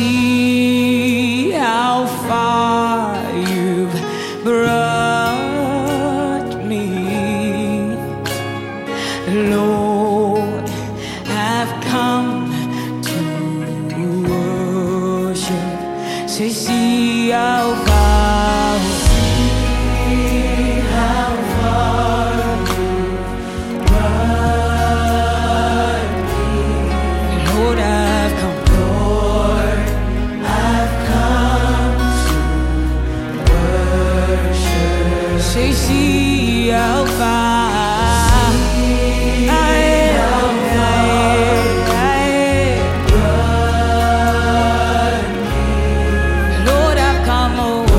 see how far you've brought me. Lord, I've come to worship. Say, see how far. Say, see how far Lord, I've come over.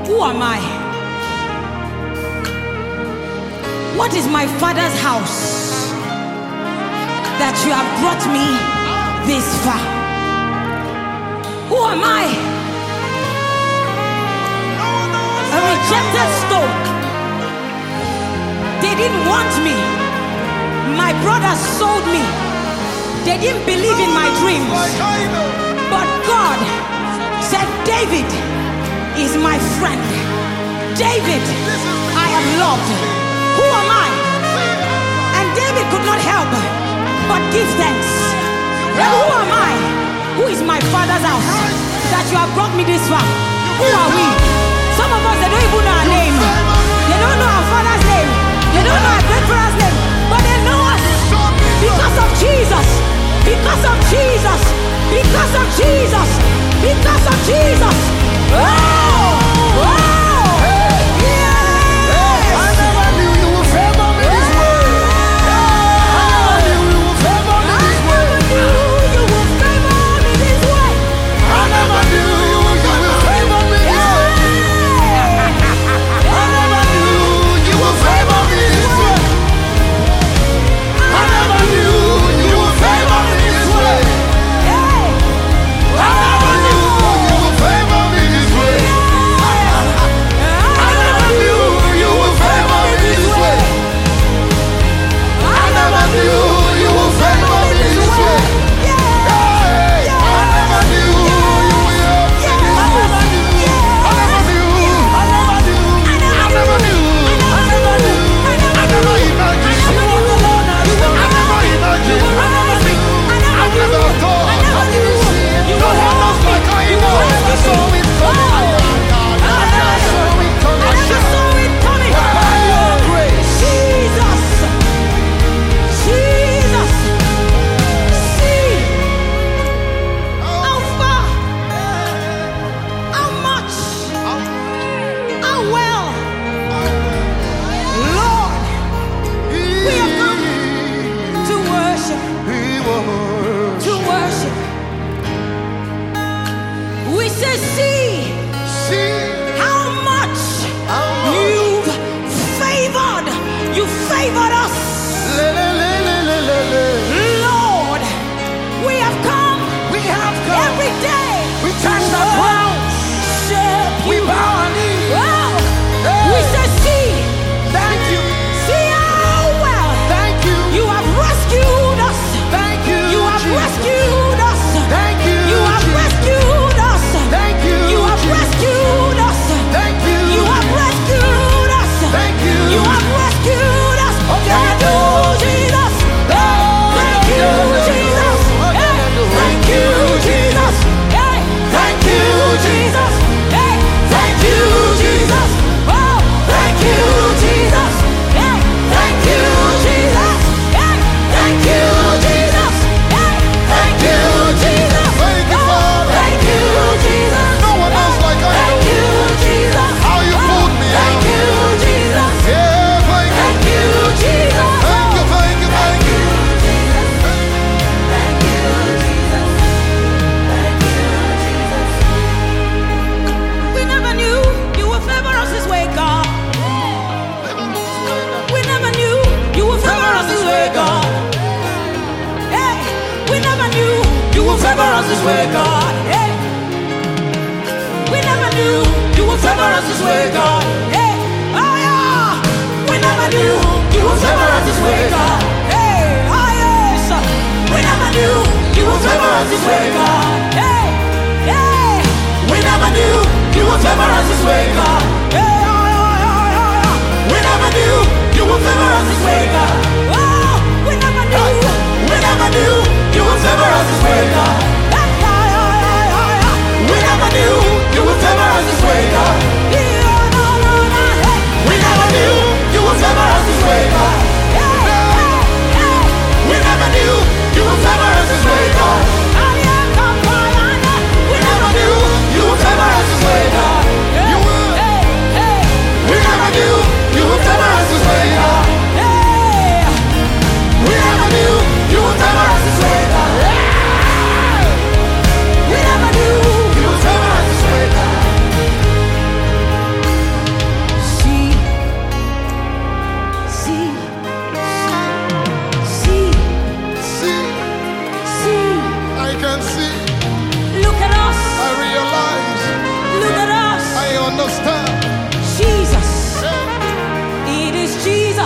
Who am I? What is my Father's house that you have brought me this far? Who am I? A rejected stone. They didn't want me. My brothers sold me. They didn't believe in my dreams. But God said, David is my friend. David, I am loved. Who am I? And David could not help but give thanks. And who am I? Who is my Father's house that you have brought me this far? Who are we? Some of us, they don't even know our name. They don't know our Father's name. They don't know our grandfather's name. But they know us because of Jesus. Because of Jesus. Because of Jesus. Because of Jesus. Oh! Oh!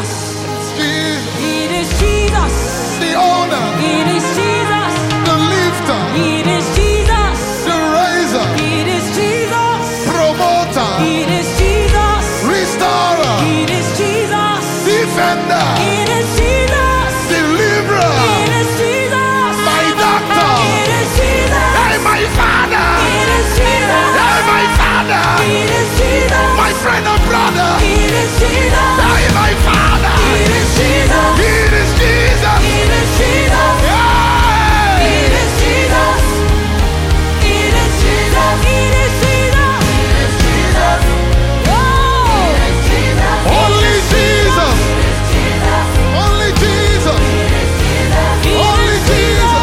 Jesus. Jesus. It is Jesus. The owner. It is Jesus. The lifter. It is Jesus. The raiser. It is Jesus. Promoter. It is Jesus. Restorer. It is Jesus. Defender. It is Jesus. Deliverer. It is Jesus. My doctor. It is Jesus. Hey, my father. It is Jesus. Hey, my father. It is Jesus. My friend and brother. It is Jesus. Hey, my father. It is Jesus. It is Jesus. It is Jesus. Yeah. It is Jesus. It is Jesus. It is Jesus. It is Jesus. Oh. It is Jesus. Only Jesus. Only Jesus. Only Jesus.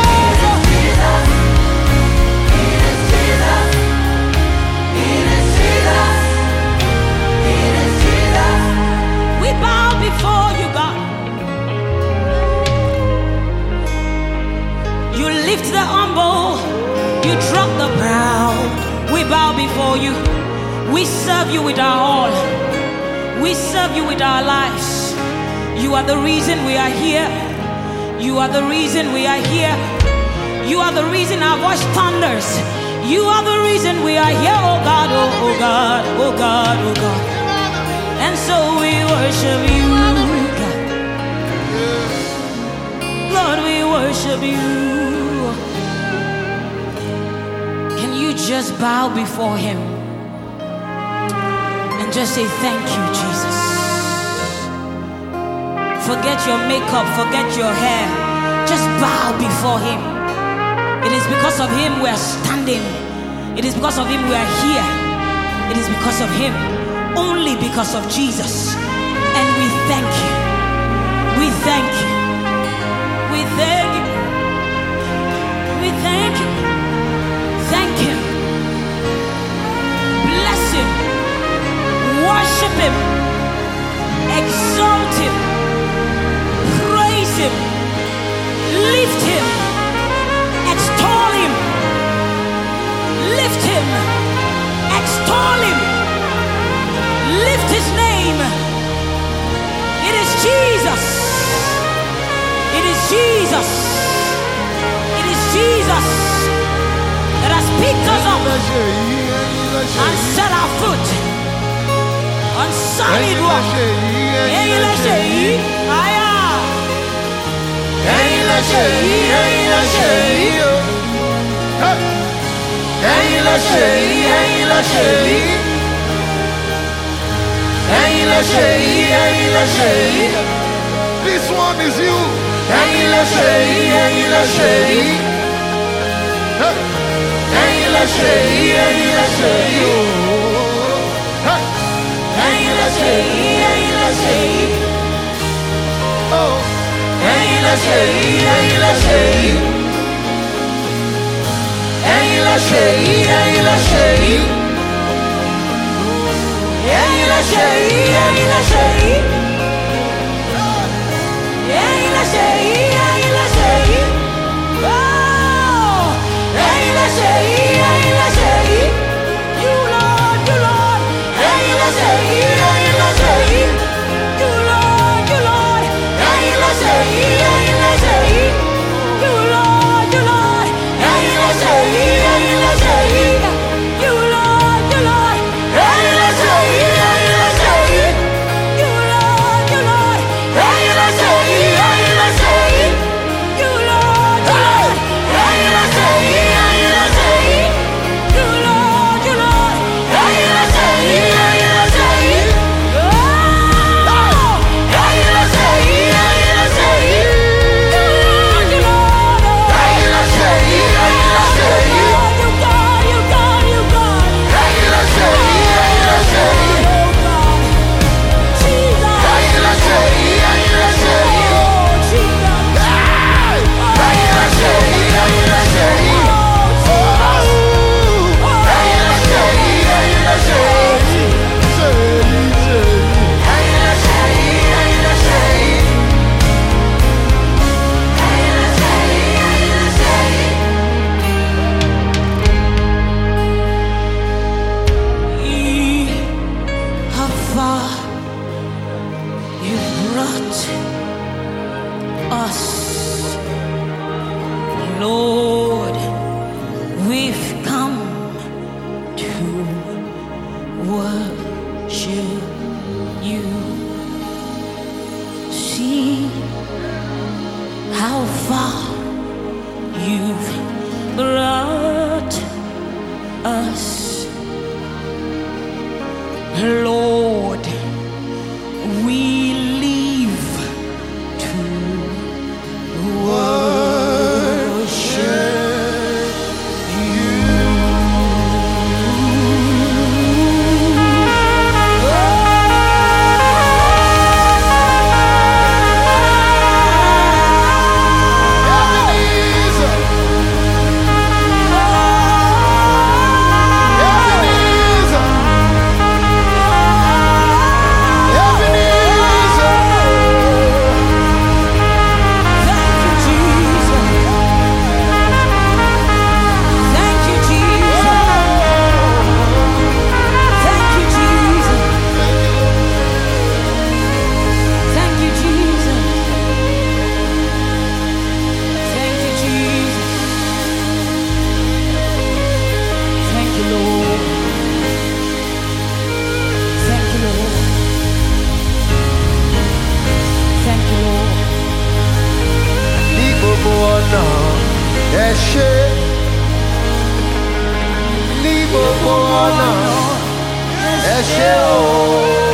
We bow before you, God. You lift the humble, you drop the proud. We bow before you. We serve you with our all. We serve you with our lives. You are the reason we are here. You are the reason we are here. You are the reason our voice thunders. You are the reason we are here, oh God, oh God, oh God, oh God. And so we worship you, God. Lord, we worship you. Can you just bow before him and just say thank you, Jesus? Forget your makeup, forget your hair. Just bow before him. It is because of him we are standing. It is because of him we are here. It is because of him. Only because of Jesus. And we thank you. We thank you. We thank you. We thank you. Thank him. Bless him. Worship him. Exalt him. Praise him. Lift him. Extol him. Lift him. Extol him. Lift his name. It is Jesus. It is Jesus. It is Jesus that has picked us up and set our foot on solid rock. This one is you. worship you. See how far you've brought us, Lord. We live to worship you. Eshe,